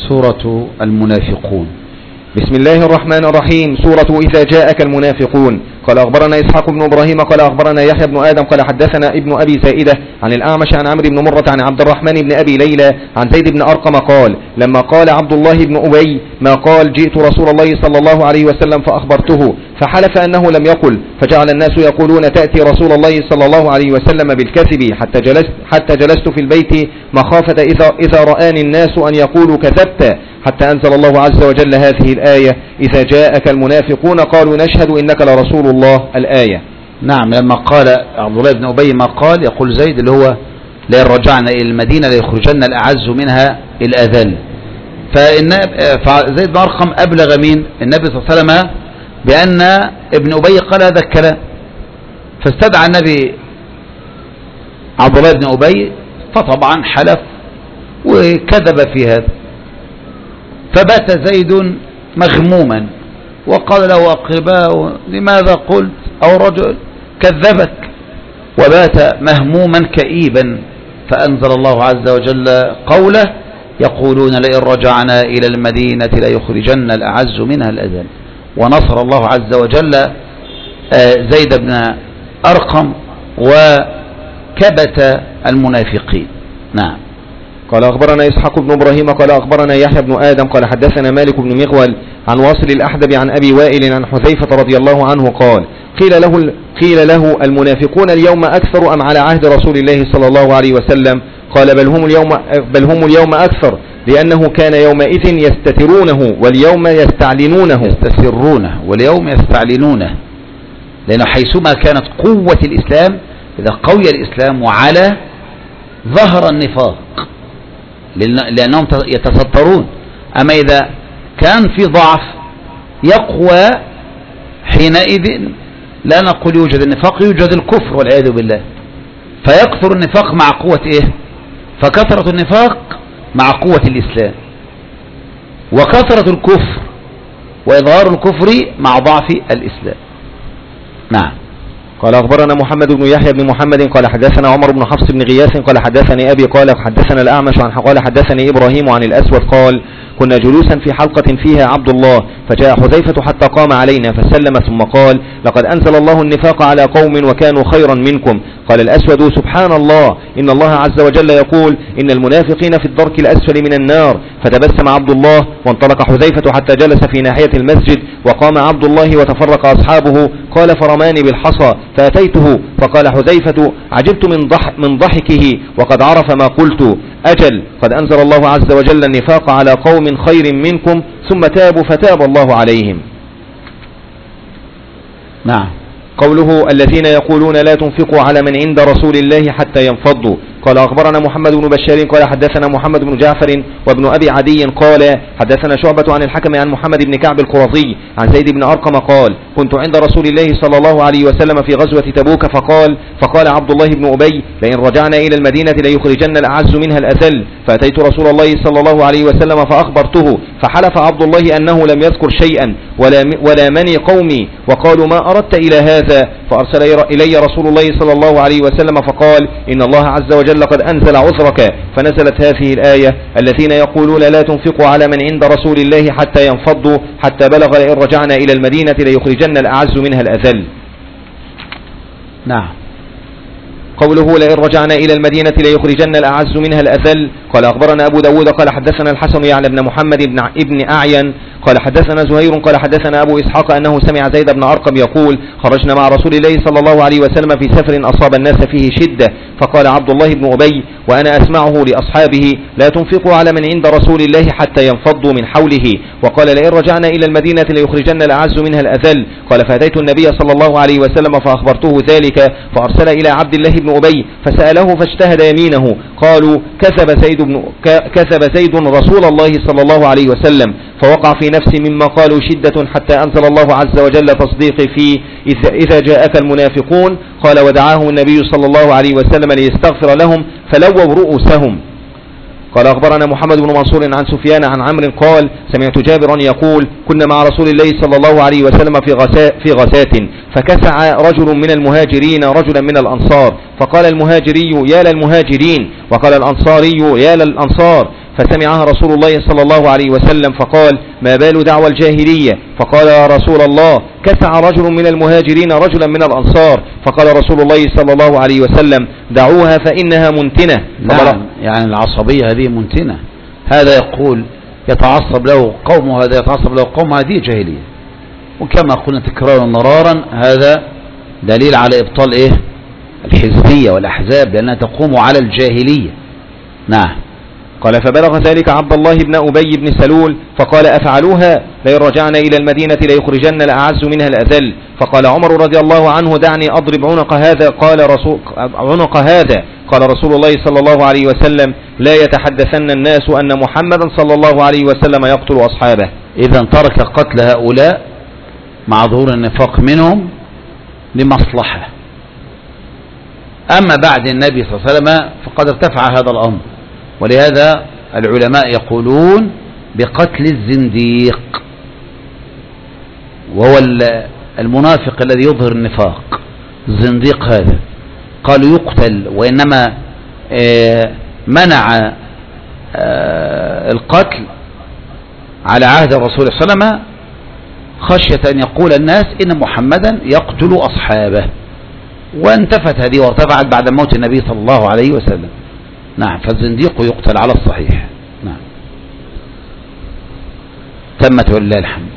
سورة المنافقون. بسم الله الرحمن الرحيم. سورة إذا جاءك المنافقون. قال أخبرنا إسحاق بن إبراهيم قال أخبرنا يحيى بن آدم قال حدثنا ابن أبي زائدة عن الأعمش عن عمرو بن مرة عن عبد الرحمن بن أبي ليلى عن زيد بن أرقم قال لما قال عبد الله بن أبي ما قال جئت رسول الله صلى الله عليه وسلم فأخبرته فحلف أنه لم يقل، فجعل الناس يقولون تأتي رسول الله صلى الله عليه وسلم بالكذب حتى جلست في البيت مخافة إذا رآني الناس أن يقولوا كذبت، حتى أنزل الله عز وجل هذه الآية إذا جاءك المنافقون قالوا نشهد إنك لرسول الله الآية. نعم، لما قال عبد الله بن أبي ما قال يقول زيد اللي هو لئن رجعنا إلى المدينة ليخرجن الأعز منها الأذل. فزيد بن أرقم أبلغ من النبي صلى الله عليه وسلم بأن ابن أبي قال هذا الكلام، فاستدعى النبي عبد الله بن أبي فطبعا حلف وكذب في هذا، فبات زيد مغموما وقال له أقرباء لماذا قلت أو رجل كذبك، وبات مهموما كئيبا، فأنزل الله عز وجل قوله يقولون لئن رجعنا إلى المدينة ليخرجن الأعز منها الأذل، ونصر الله عز وجل زيد بن أرقم وكبت المنافقين. نعم. قال أخبرنا إسحاق بن إبراهيم قال أخبرنا يحيى بن آدم قال حدثنا مالك بن مغول عن واصل الأحدب عن أبي وائل عن حذيفة رضي الله عنه قال قيل له المنافقون اليوم أكثر أم على عهد رسول الله صلى الله عليه وسلم؟ قال بل هم اليوم أكثر، لأنه كان يومئذ يستترونه واليوم يستعلنونه. يستسرونه واليوم يستعلنونه، لأنه حيثما كانت قوة الإسلام إذا قوي الإسلام وعلى ظهر النفاق لأنهم يتسترون، أما إذا كان في ضعف يقوى حينئذ لا نقول يوجد النفاق، يوجد الكفر والعياذ بالله، فيكثر النفاق مع قوة إيه؟ فكثرة النفاق مع قوة الإسلام، وكثرة الكفر وإظهار الكفر مع ضعف الإسلام. نعم. قال أخبرنا محمد بن يحيى بن محمد قال حدثنا عمر بن حفص بن غياث قال حدثني أبي قال حدثنا الأعمش قال حدثني إبراهيم عن الأسود قال كنا جلوسا في حلقة فيها عبد الله فجاء حذيفة حتى قام علينا فسلم ثم قال لقد أنزل الله النفاق على قوم وكانوا خيرا منكم. قال الأسود سبحان الله إن الله عز وجل يقول إن المنافقين في الدرك الأسفل من النار. فتبسم عبد الله وانطلق حذيفة حتى جلس في ناحية المسجد وقام عبد الله وتفرق أصحابه. قال فرماني بالحصى فأتيته فقال حذيفة عجبت من ضحكه وقد عرف ما قلت. أجل قد أنزل الله عز وجل النفاق على قوم خير منكم ثم تابوا فتاب الله عليهم. نعم. قوله الذين يقولون لا تنفقوا على من عند رسول الله حتى ينفضوا. قال أخبرنا محمد بن بشار قال حدثنا محمد بن جعفر وابن أبي عدي قال حدثنا شعبة عن الحكم عن محمد بن كعب القرظي عن زيد بن أرقم قال كنت عند رسول الله صلى الله عليه وسلم في غزوة تبوك فقال عبد الله بن أبي لئن رجعنا إلى المدينة ليخرجن الأعز منها الأذل. فأتيت رسول الله صلى الله عليه وسلم فأخبرته فحلف عبد الله أنه لم يذكر شيئا ولا مني قومي وقالوا ما أردت إلى هذا. فأرسل إلي رسول الله صلى الله عليه وسلم فقال إن الله عز وجل قد أنزل عذرك. فنزلت هذه الآية الذين يقولون لا تنفقوا على من عند رسول الله حتى ينفضوا حتى بلغ لئن رجعنا إلى المدينة ليخرجن الأعز منها الأذل. نعم. قوله لئن رجعنا إلى المدينة ليخرجن الأعز منها الأذل. قال أخبرنا أبو داود قال حدثنا الحسن يعني بن محمد ابن أعين قال حدثنا زهير قال حدثنا أبو إسحاق أنه سمع زيد بن أرقم يقول خرجنا مع رسول الله صلى الله عليه وسلم في سفر أصاب الناس فيه شدة. فقال عبد الله بن أبي وأنا أسمعه لأصحابه لا تنفقوا على من عند رسول الله حتى ينفضوا من حوله. وقال لئن رجعنا إلى المدينة ليخرجن الأعز منها الأذل. قال فأتيت النبي صلى الله عليه وسلم فأخبرته ذلك فأرسل إلى عبد الله بن أبي فسأله فاجتهد يمينه. قالوا كذب زيد رسول الله صلى الله عليه وسلم. فوقع في نفسي مما قالوا شدة حتى أنزل الله عز وجل تصديقي فيه إذا جاءك المنافقون. قال ودعاهم النبي صلى الله عليه وسلم ليستغفر لهم فلووا رؤوسهم. قال أخبرنا محمد بن منصور عن سفيان عن عمرو قال سمعت جابرا يقول كنا مع رسول الله صلى الله عليه وسلم في غزاة فكسع رجل من المهاجرين رجلا من الأنصار فقال المهاجري يا للمهاجرين وقال الأنصاري يا للأنصار فسمعها رسول الله صلى الله عليه وسلم فقال: ما بال دعوى الجاهلية؟ فقال: يا رسول الله، كسع رجل من المهاجرين رجلا من الأنصار. فقال رسول الله صلى الله عليه وسلم: دعوها فإنها منتنة. نعم، يعني العصبية هذه منتنة. هذا يقول يتعصب له قوم وهذا يتعصب له قوم، هذه جاهلية. وكما قلنا تكرارا مرارا هذا دليل على إبطال الحزبية والأحزاب، لأنها تقوم على الجاهلية. نعم. قال: فبلغ ذلك عبد الله بن أبي بن سلول فقال: أفعلوها؟ لئن رجعنا إلى المدينة ليخرجن الأعز منها الأذل. فقال عمر رضي الله عنه: دعني أضرب عنق هذا. قال رسول الله صلى الله عليه وسلم: لا يتحدثن الناس أن محمدا صلى الله عليه وسلم يقتل أصحابه. إذن ترك قتل هؤلاء مع ظهور النفاق منهم لمصلحة. أما بعد النبي صلى الله عليه وسلم فقد ارتفع هذا الأمر، ولهذا العلماء يقولون بقتل الزنديق، وهو المنافق الذي يظهر النفاق. الزنديق هذا قالوا يقتل، وإنما منع القتل على عهد الرسول صلى الله عليه وسلم خشية أن يقول الناس إن محمدا يقتل أصحابه، وانتفت هذه وارتفعت بعد موت النبي صلى الله عليه وسلم. نعم، فالزنديق يقتل على الصحيح. نعم، تمت ولله الحمد.